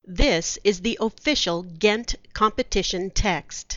This is the official Ghent competition text.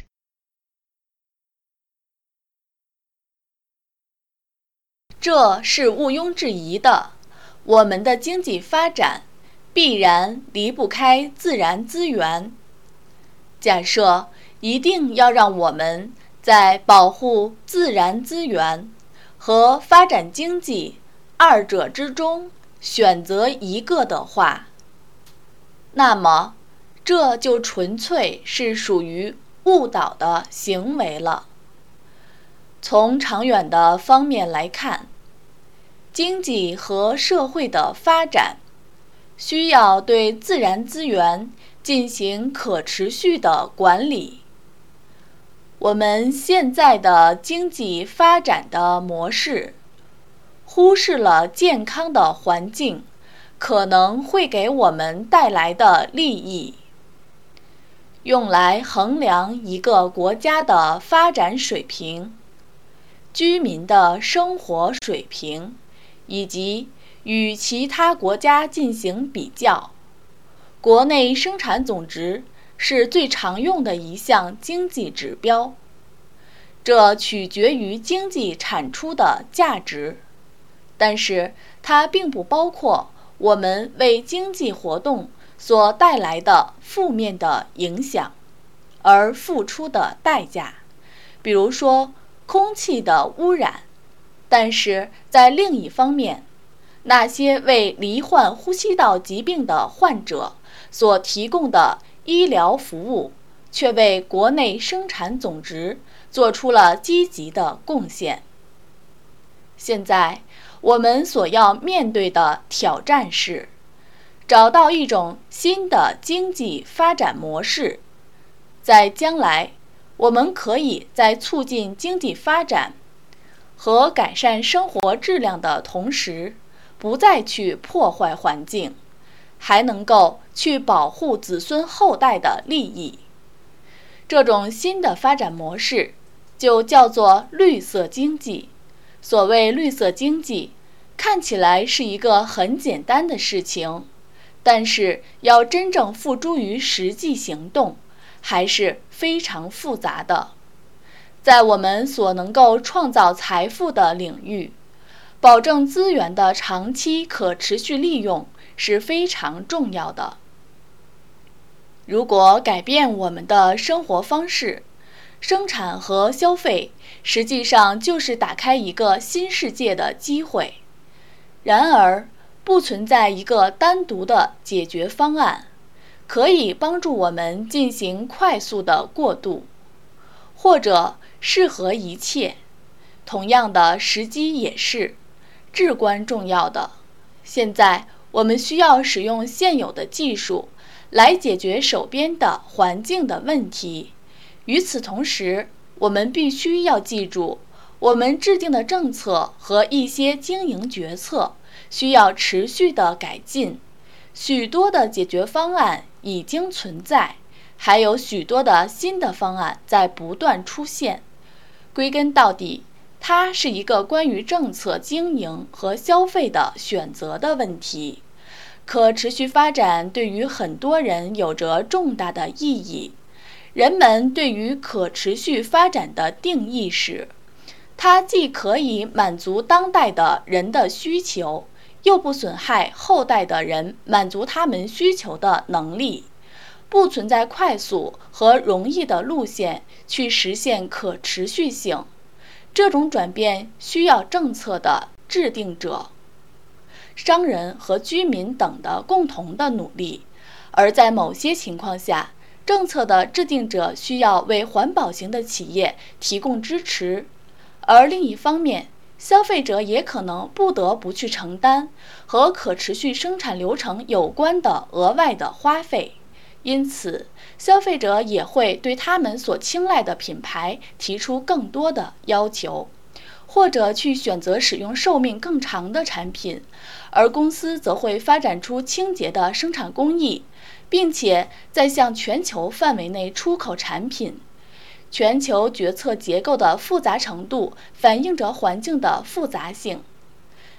这是毋庸置疑的，我们的经济发展必然离不开自然资源。假设一定要让我们在保护自然资源和发展经济二者之中选择一个的话，那么这就纯粹是属于误导的行为了。从长远的方面来看，经济和社会的发展需要对自然资源进行可持续的管理。我们现在的经济发展的模式，忽视了健康的环境可能会给我们带来的利益。用来衡量一个国家的发展水平、居民的生活水平，以及与其他国家进行比较，国内生产总值是最常用的一项经济指标。这取决于经济产出的价值，但是它并不包括我们为经济活动所带来的负面的影响而付出的代价，比如说空气的污染。但是在另一方面，那些为罹患呼吸道疾病的患者所提供的医疗服务，却为国内生产总值做出了积极的贡献。现在我们所要面对的挑战是，找到一种新的经济发展模式。在将来，我们可以在促进经济发展和改善生活质量的同时，不再去破坏环境，还能够去保护子孙后代的利益。这种新的发展模式就叫做绿色经济。所谓绿色经济，看起来是一个很简单的事情，但是要真正付诸于实际行动，还是非常复杂的。在我们所能够创造财富的领域，保证资源的长期可持续利用是非常重要的。如果改变我们的生活方式，生产和消费实际上就是打开一个新世界的机会。然而，不存在一个单独的解决方案，可以帮助我们进行快速的过渡，或者适合一切。同样的时机也是至关重要的。现在我们需要使用现有的技术来解决手边的环境的问题。与此同时，我们必须要记住，我们制定的政策和一些经营决策需要持续的改进。许多的解决方案已经存在，还有许多的新的方案在不断出现。归根到底，它是一个关于政策经营和消费的选择的问题。可持续发展对于很多人有着重大的意义。人们对于可持续发展的定义是，它既可以满足当代的人的需求，又不损害后代的人满足他们需求的能力。不存在快速和容易的路线去实现可持续性。这种转变需要政策的制定者、商人和居民等的共同的努力，而在某些情况下，政策的制定者需要为环保型的企业提供支持，而另一方面，消费者也可能不得不去承担和可持续生产流程有关的额外的花费。因此，消费者也会对他们所青睐的品牌提出更多的要求，或者去选择使用寿命更长的产品，而公司则会发展出清洁的生产工艺，并且在向全球范围内出口产品。全球决策结构的复杂程度反映着环境的复杂性。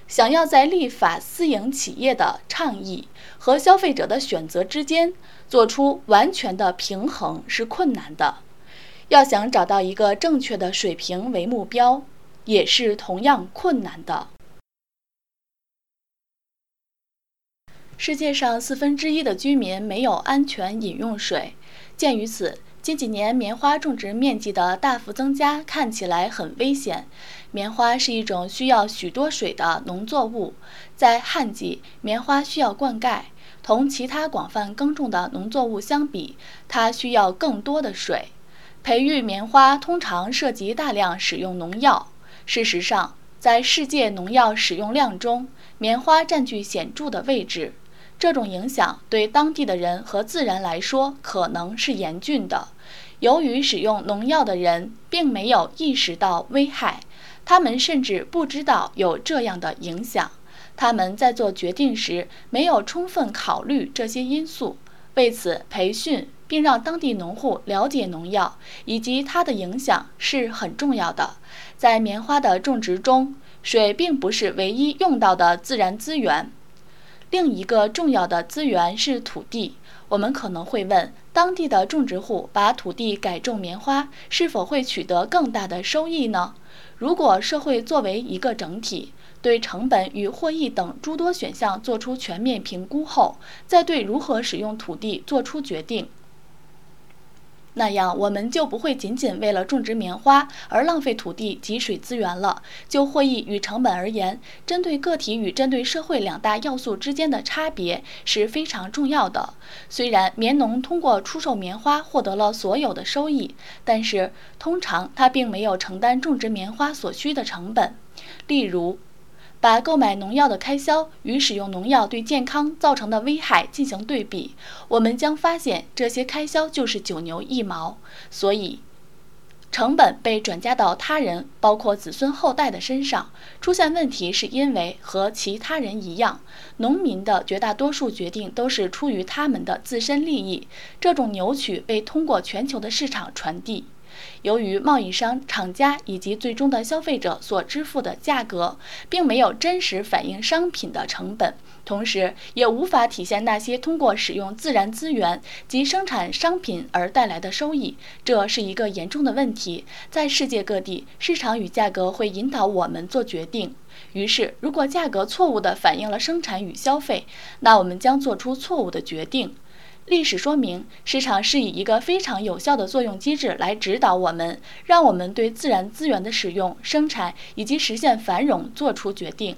想要在立法私营企业的倡议和消费者的选择之间做出完全的平衡是困难的。要想找到一个正确的水平为目标，也是同样困难的。世界上1/4的居民没有安全饮用水。鉴于此，近几年棉花种植面积的大幅增加看起来很危险。棉花是一种需要许多水的农作物，在旱季，棉花需要灌溉，同其他广泛耕种的农作物相比，它需要更多的水。培育棉花通常涉及大量使用农药。事实上，在世界农药使用量中，棉花占据显著的位置。这种影响对当地的人和自然来说可能是严峻的。由于使用农药的人并没有意识到危害，他们甚至不知道有这样的影响。他们在做决定时没有充分考虑这些因素。为此，培训并让当地农户了解农药以及它的影响是很重要的。在棉花的种植中，水并不是唯一用到的自然资源。另一个重要的资源是土地。我们可能会问，当地的种植户把土地改种棉花，是否会取得更大的收益呢？如果社会作为一个整体，对成本与获益等诸多选项做出全面评估后，再对如何使用土地做出决定，那样我们就不会仅仅为了种植棉花而浪费土地及水资源了。就获益与成本而言，针对个体与针对社会两大要素之间的差别是非常重要的。虽然棉农通过出售棉花获得了所有的收益，但是通常他并没有承担种植棉花所需的成本。例如，把购买农药的开销与使用农药对健康造成的危害进行对比，我们将发现这些开销就是9牛1毛。所以，成本被转嫁到他人，包括子孙后代的身上。出现问题是因为和其他人一样，农民的绝大多数决定都是出于他们的自身利益。这种扭曲被通过全球的市场传递。由于贸易商、厂家以及最终的消费者所支付的价格并没有真实反映商品的成本，同时也无法体现那些通过使用自然资源及生产商品而带来的收益，这是一个严重的问题。在世界各地，市场与价格会引导我们做决定。于是，如果价格错误地反映了生产与消费，那我们将做出错误的决定。历史说明，市场是以一个非常有效的作用机制来指导我们，让我们对自然资源的使用、生产以及实现繁荣做出决定。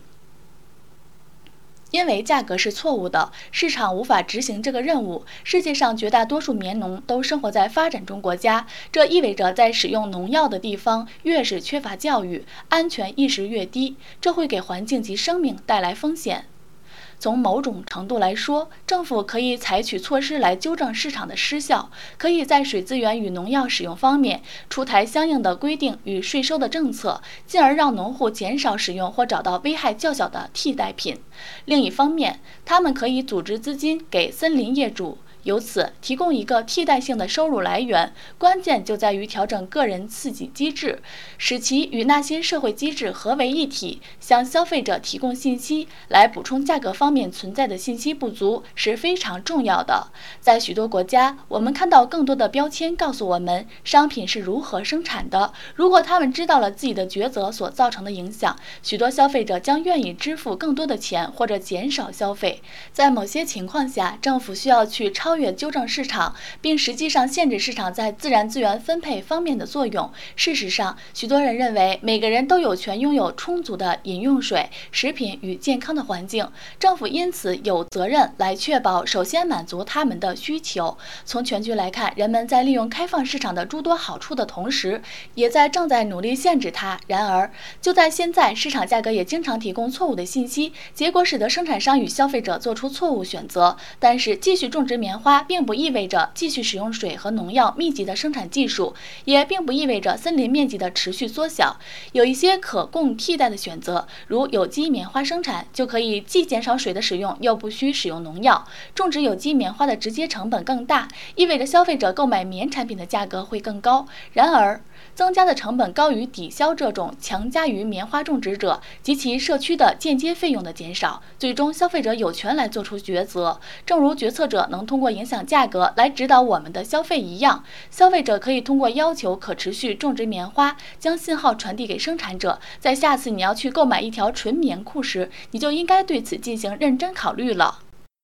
因为价格是错误的，市场无法执行这个任务。世界上绝大多数棉农都生活在发展中国家，这意味着在使用农药的地方越是缺乏教育，安全意识越低，这会给环境及生命带来风险。从某种程度来说，政府可以采取措施来纠正市场的失效，可以在水资源与农药使用方面出台相应的规定与税收的政策，进而让农户减少使用或找到危害较小的替代品。另一方面，他们可以组织资金给森林业主，由此提供一个替代性的收入来源。关键就在于调整个人刺激机制，使其与那些社会机制合为一体。向消费者提供信息来补充价格方面存在的信息不足是非常重要的。在许多国家，我们看到更多的标签告诉我们商品是如何生产的。如果他们知道了自己的抉择所造成的影响，许多消费者将愿意支付更多的钱或者减少消费。在某些情况下，政府需要去超越纠正市场，并实际上限制市场在自然资源分配方面的作用。事实上，许多人认为每个人都有权拥有充足的饮用水、食品与健康的环境，政府因此有责任来确保首先满足他们的需求。从全局来看，人们在利用开放市场的诸多好处的同时，也正在努力限制它。然而，就在现在，市场价格也经常提供错误的信息，结果使得生产商与消费者做出错误选择。但是，继续种植棉花并不意味着继续使用水和农药密集的生产技术，也并不意味着森林面积的持续缩小。有一些可供替代的选择，如有机棉花生产，就可以既减少水的使用，又不需使用农药。种植有机棉花的直接成本更大，意味着消费者购买棉产品的价格会更高。然而， 增加的成本高于抵消这种强加于棉花种植者及其社区的间接费用的减少，最终消费者有权来做出抉择。正如决策者能通过影响价格来指导我们的消费一样，消费者可以通过要求可持续种植棉花，将信号传递给生产者，在下次你要去购买一条纯棉裤时，你就应该对此进行认真考虑了。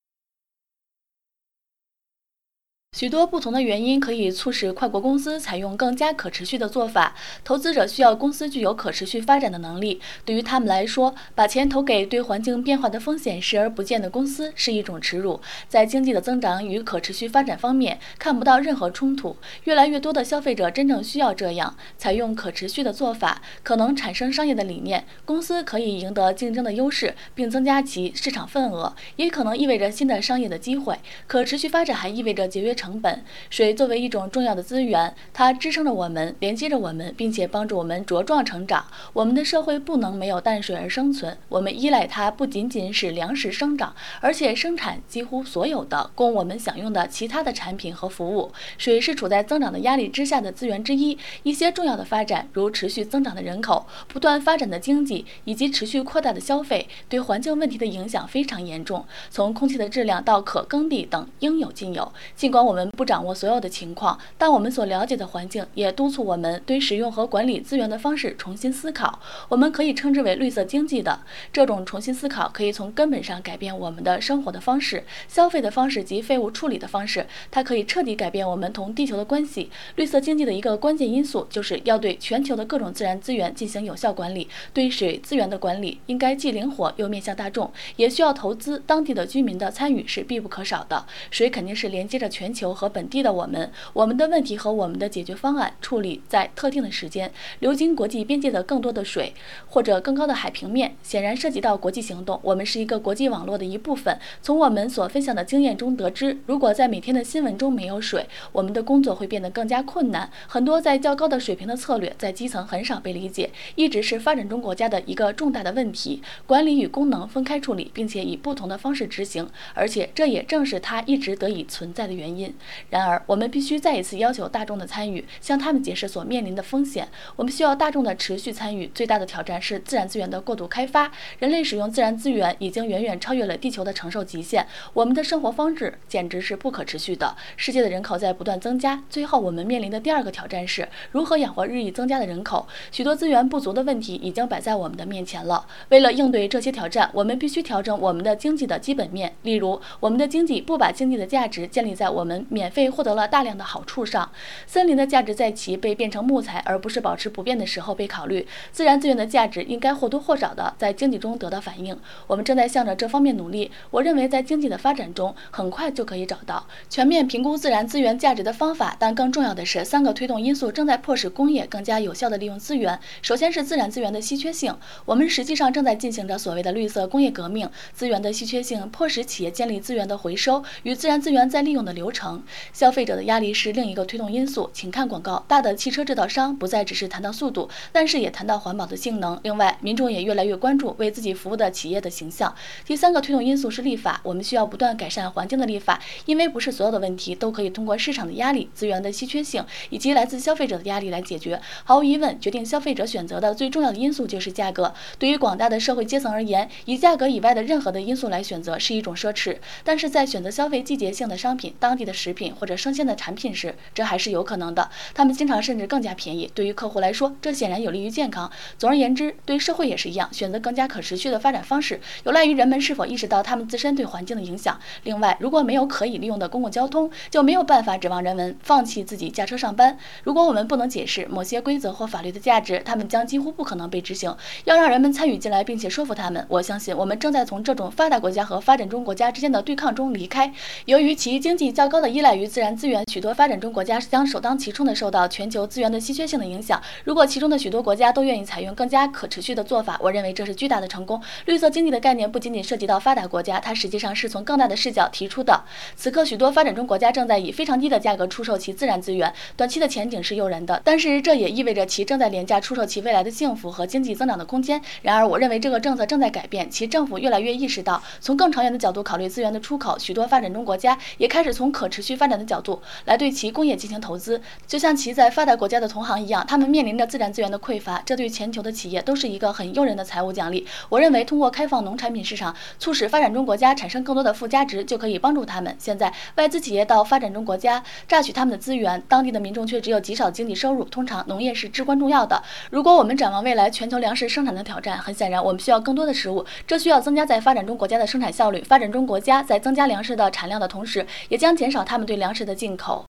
许多不同的原因可以促使跨国公司采用更加可持续的做法。投资者需要公司具有可持续发展的能力。对于他们来说，把钱投给对环境变化的风险视而不见的公司是一种耻辱。在经济的增长与可持续发展方面，看不到任何冲突。越来越多的消费者真正需要这样，采用可持续的做法，可能产生商业的理念。公司可以赢得竞争的优势，并增加其市场份额，也可能意味着新的商业的机会。可持续发展还意味着节约成本。水作为一种重要的资源，它支撑着我们，连接着我们，并且帮助我们茁壮成长。我们的社会不能没有淡水而生存，我们依赖它不仅仅使粮食生长，而且生产几乎所有的供我们享用的其他的产品和服务。水是处在增长的压力之下的资源之一。一些重要的发展，如持续增长的人口、不断发展的经济以及持续扩大的消费，对环境问题的影响非常严重。从空气的质量到可耕地等应有尽有。尽管我们不掌握所有的情况，但我们所了解的环境也督促我们对使用和管理资源的方式重新思考。我们可以称之为绿色经济的这种重新思考，可以从根本上改变我们的生活的方式、消费的方式及废物处理的方式。它可以彻底改变我们同地球的关系。绿色经济的一个关键因素就是要对全球的各种自然资源进行有效管理。对水资源的管理应该既灵活又面向大众，也需要投资，当地的居民的参与是必不可少的。水肯定是连接着全球和本地的我们的问题和我们的解决方案处理在特定的时间，流经国际边界的更多的水或者更高的海平面，显然涉及到国际行动。我们是一个国际网络的一部分。从我们所分享的经验中得知，如果在每天的新闻中没有水，我们的工作会变得更加困难。很多在较高的水平的策略在基层很少被理解，一直是发展中国家的一个重大的问题。管理与功能分开处理，并且以不同的方式执行，而且这也正是它一直得以存在的原因。然而，我们必须再一次要求大众的参与，向他们解释所面临的风险。我们需要大众的持续参与。最大的挑战是自然资源的过度开发。人类使用自然资源已经远远超越了地球的承受极限。我们的生活方式简直是不可持续的。世界的人口在不断增加。最后，我们面临的第二个挑战是如何养活日益增加的人口。许多资源不足的问题已经摆在我们的面前了。为了应对这些挑战，我们必须调整我们的经济的基本面。例如，我们的经济不把经济的价值建立在我们免费获得了大量的好处上。森林的价值在其被变成木材而不是保持不变的时候被考虑。自然资源的价值应该或多或少的在经济中得到反映。我们正在向着这方面努力。我认为在经济的发展中，很快就可以找到全面评估自然资源价值的方法。但更重要的是，三个推动因素正在迫使工业更加有效地利用资源。首先是自然资源的稀缺性。我们实际上正在进行着所谓的绿色工业革命。资源的稀缺性迫使企业建立资源的回收与自然资源再利用的流程。消费者的压力是另一个推动因素。请看广告，大的汽车制造商不再只是谈到速度，但是也谈到环保的性能。另外，民众也越来越关注为自己服务的企业的形象。第三个推动因素是立法。我们需要不断改善环境的立法，因为不是所有的问题都可以通过市场的压力、资源的稀缺性以及来自消费者的压力来解决。毫无疑问，决定消费者选择的最重要的因素就是价格。对于广大的社会阶层而言，以价格以外的任何的因素来选择是一种奢侈。但是在选择消费季节性的商品、当地的食品或者生鲜的产品时，这还是有可能的。它们经常甚至更加便宜。对于客户来说，这显然有利于健康。总而言之，对社会也是一样，选择更加可持续的发展方式，有赖于人们是否意识到他们自身对环境的影响。另外，如果没有可以利用的公共交通，就没有办法指望人们放弃自己驾车上班。如果我们不能解释某些规则或法律的价值，他们将几乎不可能被执行。要让人们参与进来并且说服他们，我相信我们正在从这种发达国家和发展中国家之间的对抗中离开。由于其经济较高的依赖于自然资源，许多发展中国家将首当其冲地受到全球资源的稀缺性的影响。如果其中的许多国家都愿意采用更加可持续的做法，我认为这是巨大的成功。绿色经济的概念不仅仅涉及到发达国家，它实际上是从更大的视角提出的。此刻，许多发展中国家正在以非常低的价格出售其自然资源，短期的前景是诱人的，但是这也意味着其正在廉价出售其未来的幸福和经济增长的空间。然而，我认为这个政策正在改变，其政府越来越意识到从更长远的角度考虑资源的出口。许多发展中国家也开始从可持持续发展的角度来对其工业进行投资。就像其在发达国家的同行一样，他们面临着自然资源的匮乏，这对全球的企业都是一个很诱人的财务奖励。我认为，通过开放农产品市场，促使发展中国家产生更多的附加值，就可以帮助他们。现在，外资企业到发展中国家榨取他们的资源，当地的民众却只有极少经济收入。通常，农业是至关重要的。如果我们展望未来全球粮食生产的挑战，很显然，我们需要更多的食物，这需要增加在发展中国家的生产效率。发展中国家在增加粮食的产量的同时，也将减少他们对粮食的进口。